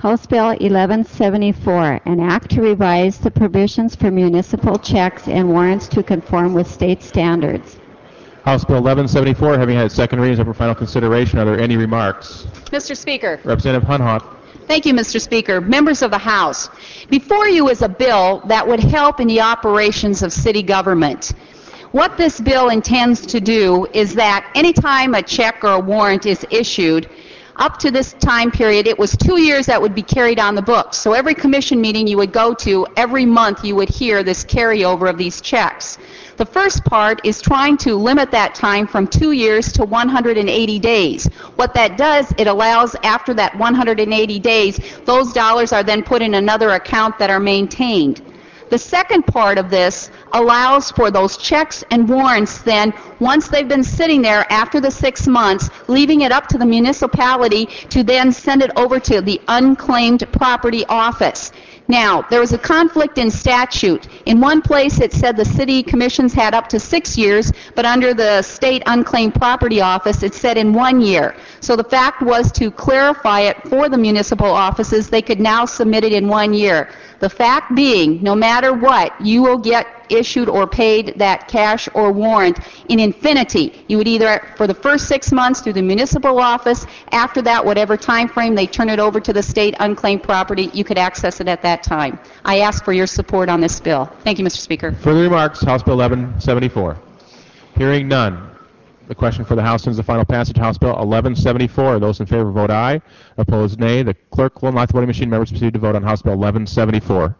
House Bill 1174, an act to revise the provisions for municipal checks and warrants to conform with state standards. House Bill 1174, having had its second reading, is up for final consideration. Are there any remarks? Mr. Speaker. Representative Hunhawk. Thank you, Mr. Speaker. Members of the House, before you is a bill that would help in the operations of city government. What this bill intends to do is that anytime a check or a warrant is issued, up to this time period, it was 2 years that would be carried on the books. So every commission meeting you would go to, every month you would hear this carryover of these checks. The first part is trying to limit that time from 2 years to 180 days. What that does, it allows after that 180 days, those dollars are then put in another account that are maintained. The second part of this allows for those checks and warrants then, once they've been sitting there after the 6 months, leaving it up to the municipality to then send it over to the unclaimed property office. Now, there was a conflict in statute. In one place it said the city commissions had up to 6 years, but under the state unclaimed property office it said in 1 year. So the fact was to clarify it for the municipal offices, they could now submit it in 1 year. The fact being, no matter what, you will get issued or paid that cash or warrant in infinity. You would either, for the first 6 months through the municipal office, after that, whatever time frame they turn it over to the state unclaimed property, you could access it at that time. I ask for your support on this bill. Thank you, Mr. Speaker. Further remarks, House Bill 1174. Hearing none. The question for the House is the final passage, House Bill 1174. Those in favor vote aye. Opposed, nay. The clerk will unlock the voting machine. Members proceed to vote on House Bill 1174.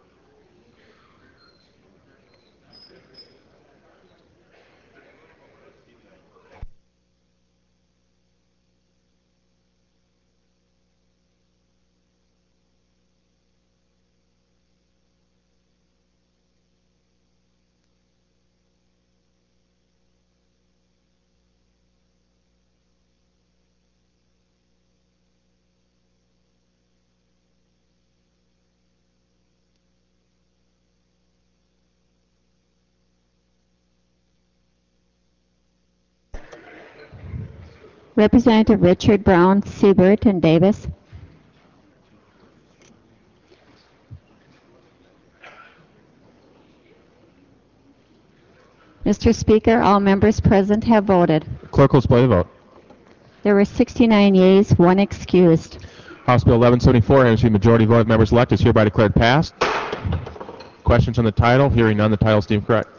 Representative Richard Brown, Siebert, and Davis. Mr. Speaker, all members present have voted. Clerk will display the vote. There were 69 yeas, 1 excused. House Bill 1174, having received majority vote of members elect, is hereby declared passed. Questions on the title? Hearing none, the title is deemed correct.